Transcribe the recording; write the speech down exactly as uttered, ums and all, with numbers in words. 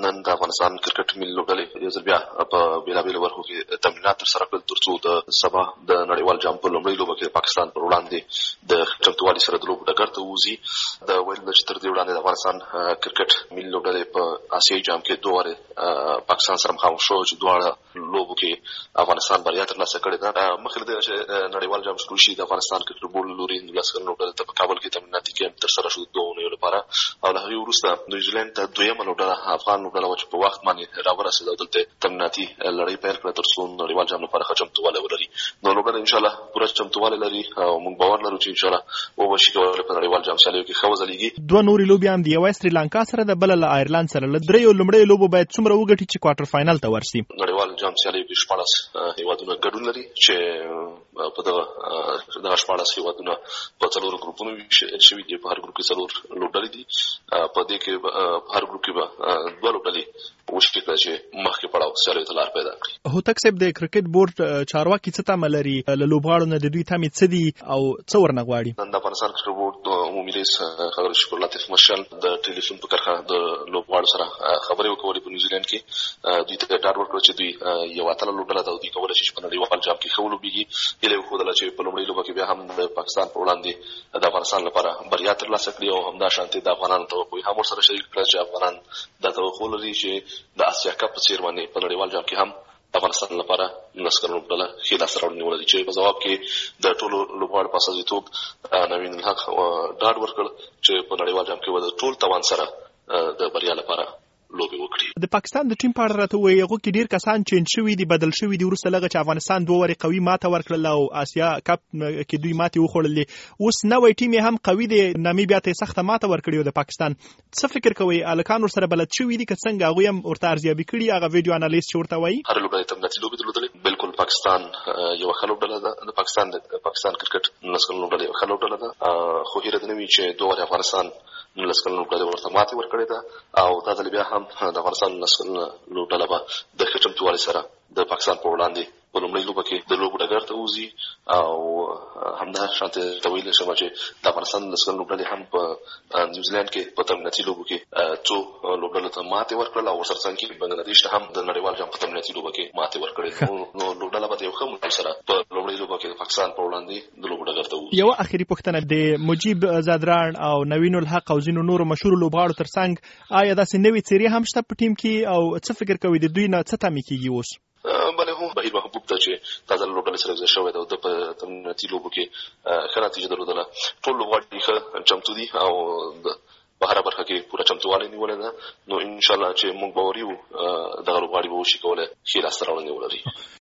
نن د افغانستان کرکټ ملي لوبډلې یو ځل بیا په بېلابېلو برخو کې تمرینات ترسره کړل ترڅو د سبا د نړیوال جام په لومړۍ لوبه کې پاکستان پر وړاندې د چمتووالي سره د لوبو ډګر ته ووځي. د ویل چې تر دې وړاندې د افغانستان کرکټ ملي لوبډلې په آسیایي جام کې دوه وارې پاکستان سره مخامخ شو چې دواړه لوبو کې افغانستان بریا ترلاسه کړې ده. مخکې له دې چې نړیوال جام شروع شي د افغانستان کرکټ بورډ له لوري نولس کلنو لوبډلې ته په کابل کې تمریناتي کیمپ ترسره شو د دوه اونیو لپاره، او له هغې وروسته نیوزیلینډ ته دویمه لوبډله افغان لوبډله وه چې په وخت باندې راورسېده او دلته تمریناتي لړۍ پیل کړه تر څو نړیوال جام لپاره ښه چمتووالی ولري. نو لوبډله انشاءالله پوره چمتووالی لري او موږ باور لرو چې انشاءالله وبه شي کولی په نړیوال جام سیالیو کې ښه وځلېږي. دوه نورې لوبې هم د یوه سریلانکا سره ده، بله له آیرلند سره. له درېیو لومړیو لوبو باید څومره وګټي چې کوارټر فاینل ته ورسي؟ نړیوال جام سیالیو کې شپاړس هېوادونه ګډون لري چې په دغه دغه شپاړس هېوادونه په څلورو ګروپونو ویشل شوي دي. په هر ګروپ کې څلور لوبډلې دي. په دې کې په هر ګروپ کې به دوه لوبډلې وشکې کړه چې مخکې پړاو سیالیو ته لار پیدا کړي. هوتک صاحب د کرکټ بورډ چارواکي څه تمه لري؟ له لوبغاړو نه د دوی تمې څه دي او څه ورنه غواړي؟ نن د افغانستان کرکټ بورډ عمومي رئیس ښاغلی شکر لطیف مشال د ټلیفون په کرښه د لوبغاړو سره خبرې وکړې په نیوزیلینډ کې. دوی ته ډاډ ورکړ چې دوی یو اتله لوبډله ده او دوی کولی شي چې په نړیوال جام کې ښه ولوبېږي. هیله یې وښودله چې په لومړۍ لوبه کې بیا هم د پاکستان په وړاندې د افغانستان لپاره بریا ترلاسه کړي او همدا شانتې د افغانانو توقع هم ورسره شریک کړه چې افغانان دا توقع لري چې د اسیا کپ په څېر باندې په نړیوال جام کې هم د افغانستان لپاره نولس کلنو لوبډله ښې لاسته راوړنې ولري، چې په ځواب کې د ټولو لوبغاړو په استازیتوب نوین الحق ډاډ ورکړ چې په نړیوال جام کې به د ټول توان سره د بریا لپاره لوبې وکړي. د پاکستان د ټیم په اړه راته ووایي، هغو کې ډېر کسان چینج شوي دي، بدل شوي دي وروسته لږه چې افغانستان دوه وارې قوي ماته ورکړله او آسیا کپ کې دوی ماتې وخوړلې. اوس نوی ټیم یې هم قوي دی، نامیبیا ته یې سخته ماته ورکړې وه د پاکستان. څه فکر کوئ هلکان ورسره بلد شوي دي که څنګه هغوی هم ورته ارزیابي کړي هغه ویډیو انالیست چې ورته وایي؟ هره لوبډله تمریناتي لوبې درلودلې. بالکل پاکستان یوه ښه لوبډله ده. د پاکستان د پاکستان کرکټ نولس کلنو لوبډله یوه ښه لوبډله ده، خو هیله دې نه وي چې دوه وارې افغانستان نولس کلنو لوبډلې ورته ماتې ورکړې ده او دا ځل بیا هم د افغانستان نولس کلنه لوبډله به د ښه چمتووالي سره د پاکستان په وړاندې په لومړۍ لوبه کې د لوبو ډګر ته وځي. او همدا شانتې ته ویلی شم چې د افغانستان نولس کلنه لوبډلې هم په نیوزیلینډ کې په تمریناتي لوبو کې څو لوبډلو ته ماتې ورکړله او ورسره څنګ کې بنګلادیش ته هم د نړیوال جام په تمریناتي لوبه کې ماتې ورکړې. نو لوبډله به د یو ښه مډال سره په لومړۍ لوبه کې د پاکستان په وړاندې د لوبو ډګر ته وځي. یوه اخري پوښتنه، د مجیب زادران او نوین الحق او ځینو نورو مشهورو لوبغاړو تر څنګ آیا داسې نوې څېرې هم شته په ټیم کې او څه فکر کوئ د دوی نه څه تمې کېږي اوس؟ بله هو بهیر محبوب ته چې تازه له لوبډلې سره یوځای شوی ده او د په تمریناتي لوبو کې ښه نتیجه درلودله. ټول لوبغاړي ښه چمتو دي او په هره برخه کې پوره چمتووالی نیولی ده. نو انشاءالله چې موږ باوري وو دغه لوبغاړي به وشي کولی ښې لاسته راوړنې ولري.